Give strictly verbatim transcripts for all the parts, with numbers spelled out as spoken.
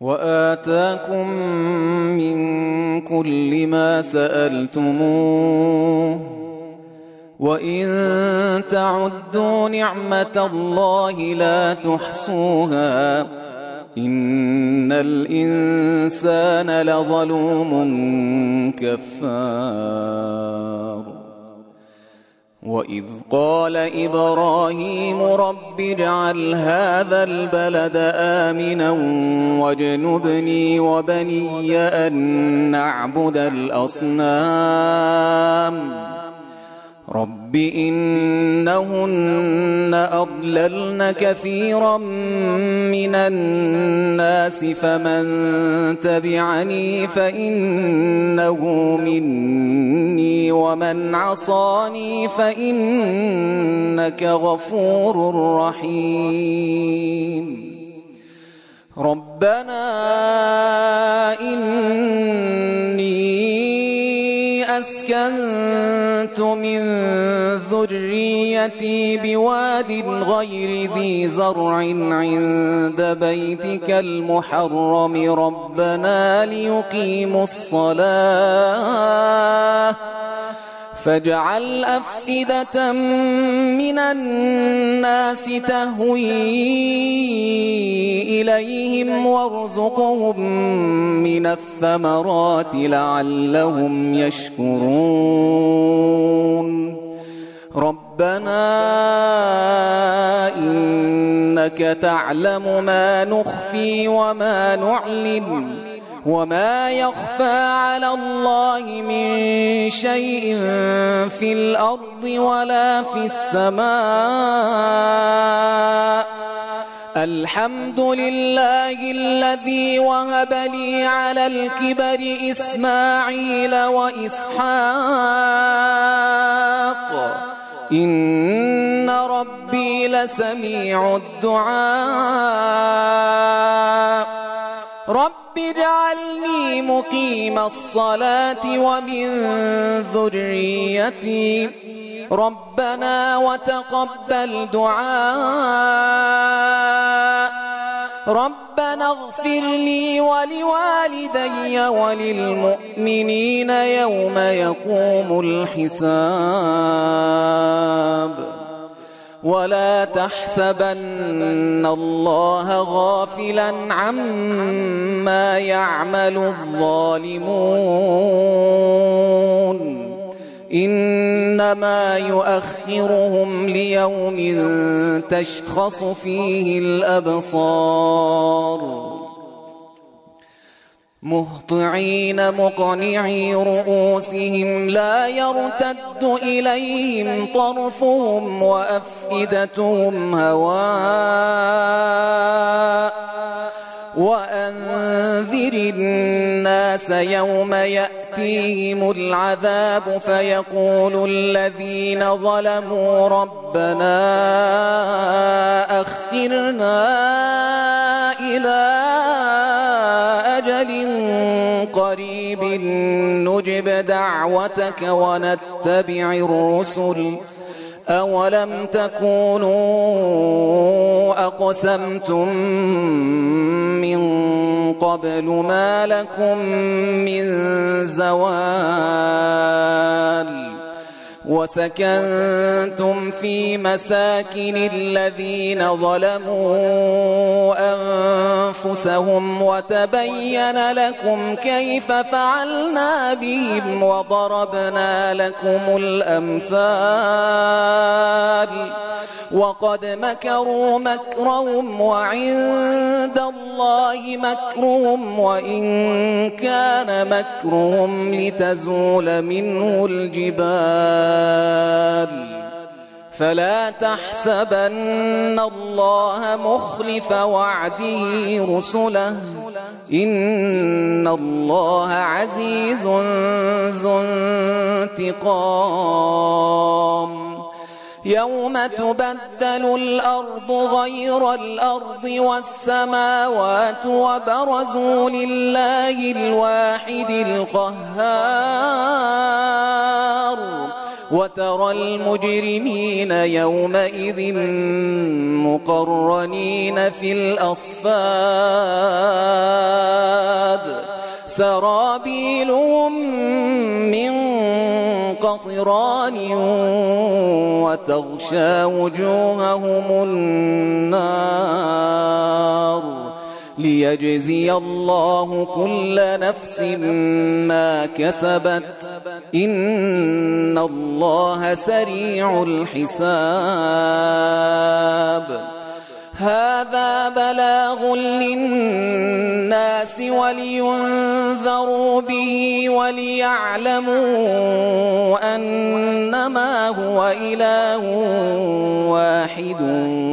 وآتاكم من كل ما سألتموه وإن تعدوا نعمة الله لا تحصوها إن الإنسان لظلوم كفار وإذ قال إبراهيم رب اجعل هذا البلد آمنا واجنبني وبني أن نعبد الأصنام رب إنهن أضللن كثيرا من الناس فمن تبعني فإنه مني ومن عصاني فإنك غفور رحيم ربنا إني أسكنت من ذريتي بواد غير ذي زرع عند بيتك المحرم ربنا ليقيموا الصلاة فاجعل أفئدة من الناس تهوي إليهم وارزقهم من الثمرات لعلهم يشكرون ربنا إنك تعلم ما نخفي وما نعلن وما يخفى على الله من شيء في الأرض ولا في السماء الحمد لله الذي وهب لي على الكبر إسماعيل وإسحاق إن ربي لسميع الدعاء رب اجعلني مقيم الصلاة ومن ذريتي ربنا وتقبل دعاء ربنا اغفر لي ولوالدي وللمؤمنين يوم يقوم الحساب ولا تحسبن الله غافلا عما يعمل الظالمون إنما يؤخرهم ليوم تشخص فيه الأبصار مهطعين مقنعي رؤوسهم لا يرتد إليهم طرفهم وأفئدتهم هواء وأنذر الناس يوم يأتيهم العذاب فيقول الذين ظلموا ربنا أخرنا إلى أجل قريب نجب دعوتك ونتبع الرسل أولم تكونوا أقسمتم من قبل ما لكم من زوال وسكنتم في مساكن الذين ظلموا أنفسهم وتبين لكم كيف فعلنا بهم وضربنا لكم الأمثال وقد مكروا مكرهم وعند الله مكرهم وإن كان مكرهم لتزول منه الجبال فلا تحسبن الله مخلف وعده رسله إن الله عزيز ذو انتقام يوم تبدل الأرض غير الأرض والسماوات وبرزوا لله الواحد القهار وترى المجرمين يومئذ مقرنين في الأصفاد سرابيلهم من قطران وتغشى وجوههم النار ليجزي الله كل نفس ما كسبت إن الله سريع الحساب. هذا بلاغ للناس ولينذروا به وليعلموا أنما هو إله واحد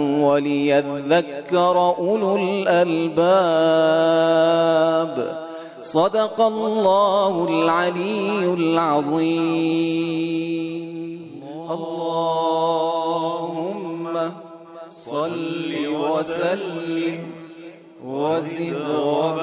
وليذكر أولو الألباب. صدق الله العلي العظيم. اللهم صل وسلم وزد وبارك